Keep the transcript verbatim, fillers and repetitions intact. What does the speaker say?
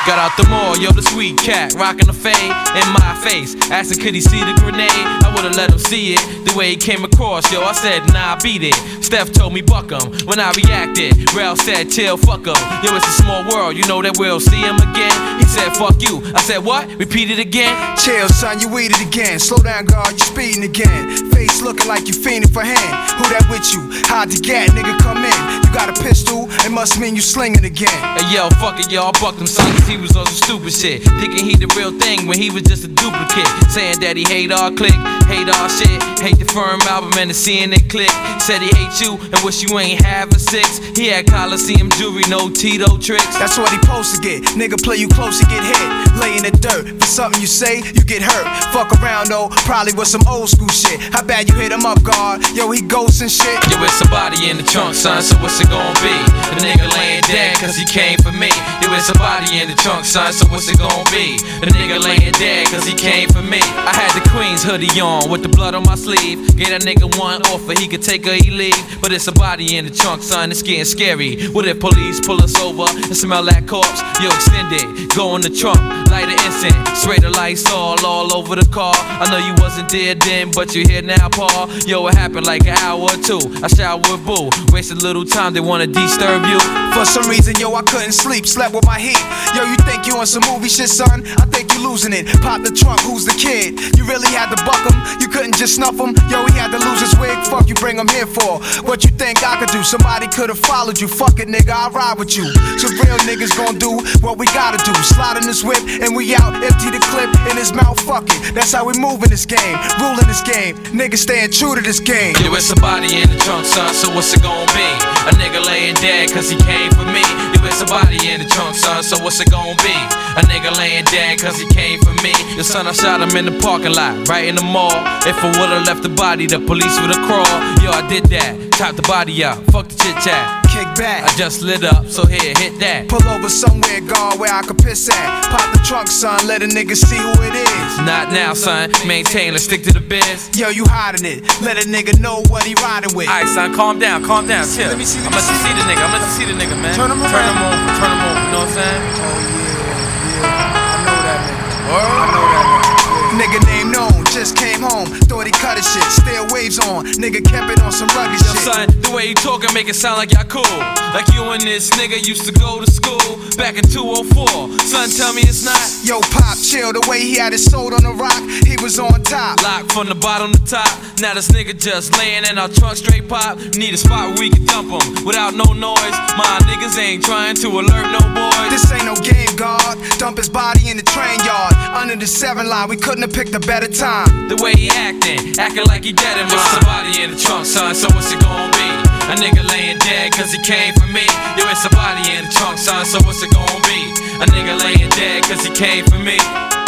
Got out the mall, yo, the sweet cat, rockin' the fade in my face. Asking could he see the grenade, I would've let him see it. The way he came across, yo, I said, nah, beat it. Steph told me buck him, when I reacted, Ralph said, chill, fuck him. Yo, it's a small world, you know that we'll see him again. He said, fuck you, I said, what? Repeat it again? Chill, son, you eat it again. Slow down, girl, you speeding again. Face looking like you fiending for hand. Who that with you? Hard to get, nigga, come in. You got a pistol, it must mean you slinging again. Hey, yo, fuck it, yo, I bucked him, son, cause he was on some stupid shit. Thinking he the real thing when he was just a duplicate. Saying that he hate our clique, hate our shit, hate the firm album and the C N A click. Said he hate you and wish you ain't have a six. He had Coliseum jewelry, no Tito tricks. That's what he supposed to get. Nigga play you close, you get hit. Lay in the dirt, for something you say, you get hurt. Fuck around though, probably with some old school shit. How bad you hit him up, guard? Yo, he ghosts and shit. Yo, it's a body in the trunk, son, so what's it gon' be? The nigga laying dead cause he came for me. Yo, it's a body in the trunk, son, so what's it gon' be? The nigga laying dead cause he came for me. I had the Queen's hoodie on with the blood on my sleeve. Gave that nigga one offer, he could take or he leave. But it's a body in the trunk, son, it's getting scary. What if police pull us over and smell that corpse? Yo, extend it, go in the trunk, light an incense, spray the lights all, all over the car. I know you wasn't there then, but you're here now, Paul. Yo, it happened like an hour or two. I showered with boo, wasted a little time, they wanna disturb you. For some reason, yo, I couldn't sleep, slept with my heat. Yo, you think you on some movie shit, son? I think you losing it. Pop the trunk, who's the kid? You really had to buck him, you couldn't just snuff him. Yo, he had to lose his wig, fuck you bring him here for. What you think I could do? Somebody could've followed you. Fuck it, nigga, I'll ride with you. So real niggas gon' do what we gotta do. Slide in this whip and we out, empty the clip in his mouth, fuck it. That's how we move in this game, ruling this game. Niggas staying true to this game. Yo, it's a body in the trunk, son, so what's it gon' be? A nigga laying dead cause he came for me. Yo, it's a body in the trunk, son, so what's it gon' be? A nigga laying dead cause he came for me. Yo, son, I shot him in the parking lot, right in the mall. If I would've left the body, the police would've crawled. Yo, I did that, chopped the body out, fuck the chit chat. Kick back, I just lit up, so here, hit that. Pull over somewhere, guard, where I could piss at. Pop the trunk, son, let a nigga see who it is. Not now, son, maintain, let's stick to the biz. Yo, you hiding it, let a nigga know what he riding with. Alright, son, calm down, calm down, chill. Let me see, let I'm me let you see the nigga, I'm let you see the nigga, man. Turn him around. Turn him over, turn him over, you know what I'm saying? Oh yeah, yeah, I know that nigga. Word? I know that nigga. Nigga name known, just came home, thought he cut his shit, still waves on, nigga kept it on some rugged Yo, shit. son, the way you talkin' make it sound like y'all cool. Like you and this nigga used to go to school back in two oh four. Son, tell me it's not. Yo, Pop, chill, the way he had his soul on the rock, he was on top. Locked from the bottom to top. Now this nigga just layin' in our trunk straight pop. Need a spot where we can dump him without no noise. My niggas ain't trying to alert no boys. This ain't no game, guard. Dump his body in the train yard. Under the seven line, we couldn't have picked a better time. The way he actin', actin' like he dead in mind. Somebody in the trunk, son, so what's it gon' be? A nigga layin' dead cause he came for me. Yo, it's a body in the trunk, son, so what's it gon' be? A nigga layin' dead cause he came for me.